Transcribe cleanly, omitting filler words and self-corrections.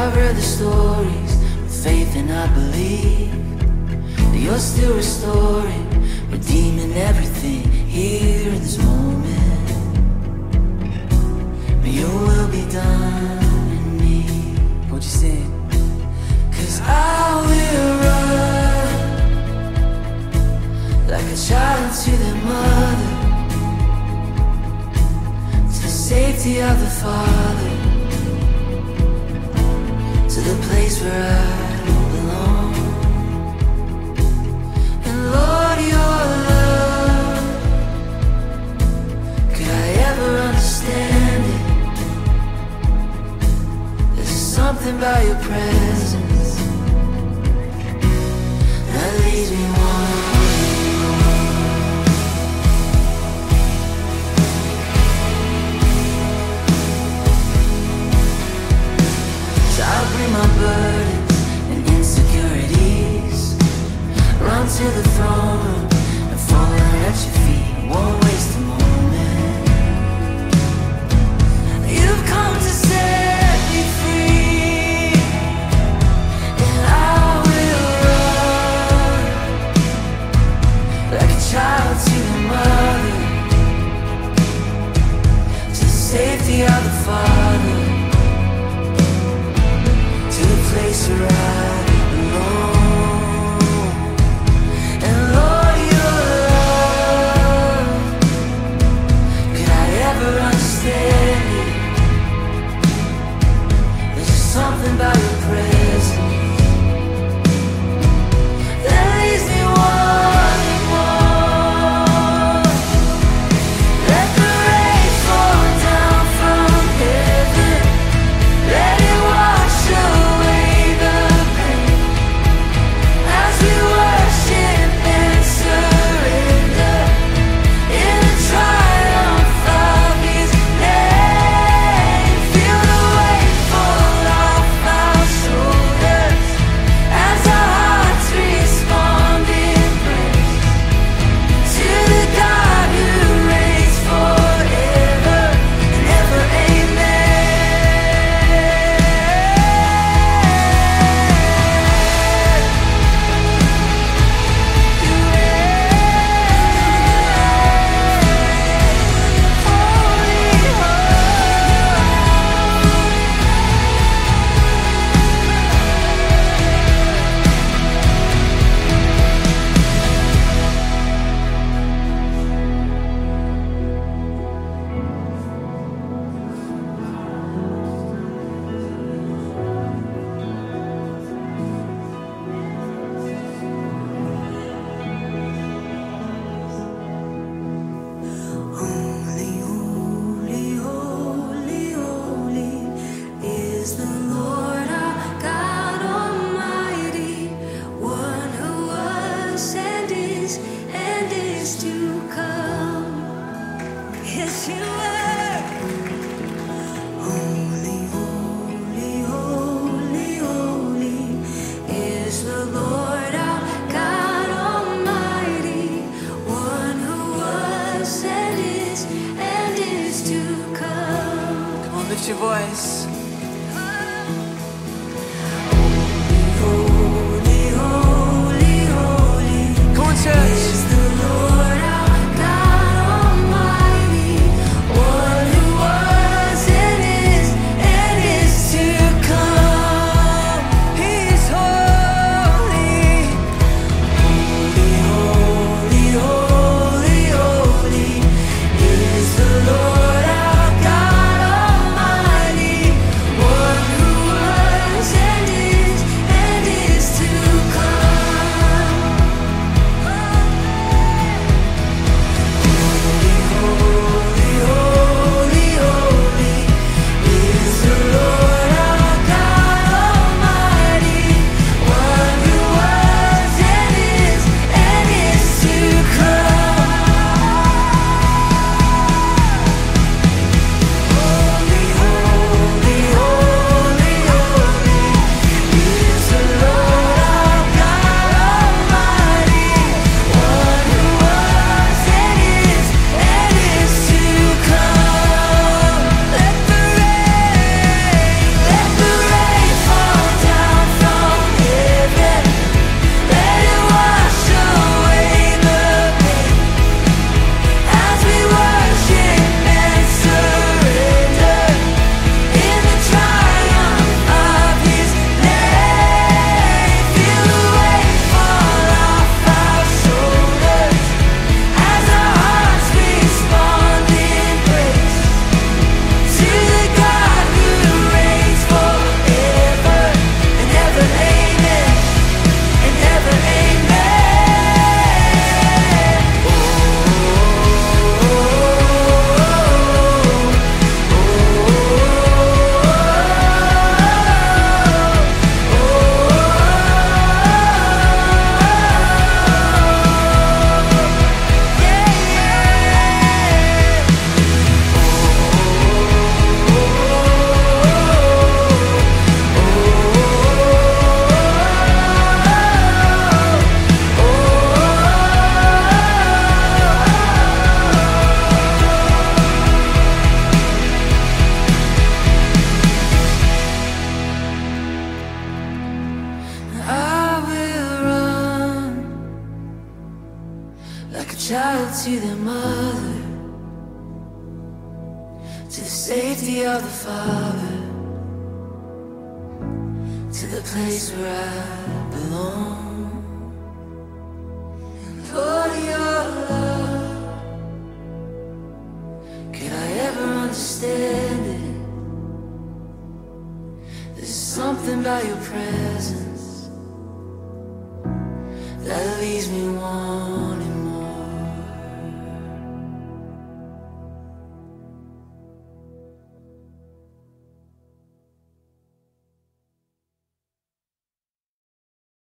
I've read the stories with faith and I believe that you're still restoring, redeeming everything here in this moment. May your will be done in me. What you say? 'Cause I will run like a child to their mother, to the safety of the Father, to the place where I belong. And Lord, your love, could I ever understand it? There's something about your presence that leaves me wanting more. So I'll bring my burdens and insecurities, run to the throne room and fall at your feet. Won't waste a moment. You've come to set me free, and I will run like a child to the mother, to the safety of the Father, to the place where I belong. And Lord, your love, could I ever understand it? There's just something about your presence that leaves me wanting more. Let the rain fall down from heaven, let it wash away the pain, as we worship and surrender in the triumph of His name. Feel the weight fall off our shoulders as our hearts respond in praise to the God who reigns forever and ever. Holy, holy, holy, holy is the Lord our God Almighty, one who was and is to come. Yes, you are. Holy, holy, holy, holy is the Lord our God Almighty, one who was and is to come. Come on, lift your voice. Holy, holy, holy Come on, church. Is the Lord our God Almighty, one who was and is to come. He's holy. Holy, holy, holy, holy is the Lord our God Almighty, child to their mother, to the safety of the father, to the place where I belong. Lord, your love, could I ever understand it? There's something about your presence that leaves me wanting